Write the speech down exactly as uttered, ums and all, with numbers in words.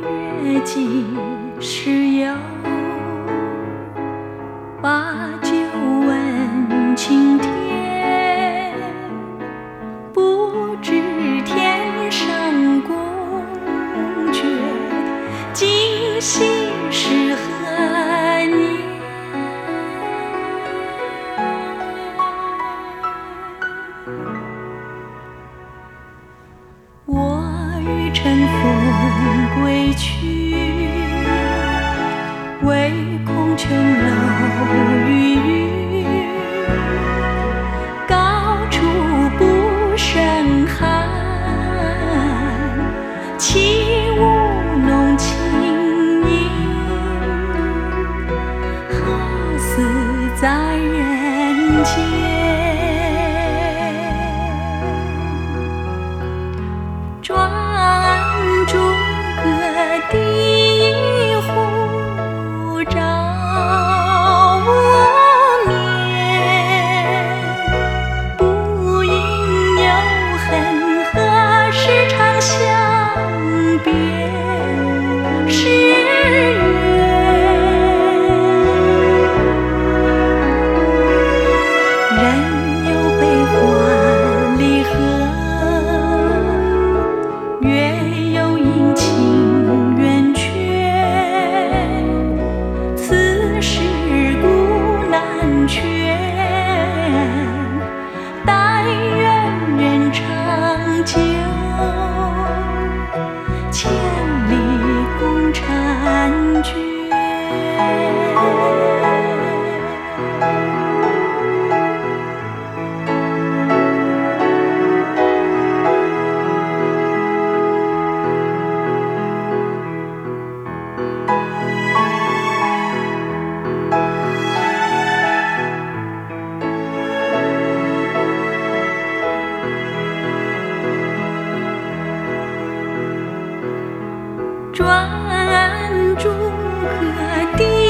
月几时有？把酒问青天，不知天上宫阙，今夕是何年？我欲乘风归去，唯恐琼楼玉宇，高处不胜寒。起舞弄清影，好似在人间。转朱阁地户，照无眠。不应有恨，何时长相别时圆？人有悲欢离合，月有阴晴圆缺，此事古难全。但愿人长久，千里共婵娟。转朱阁地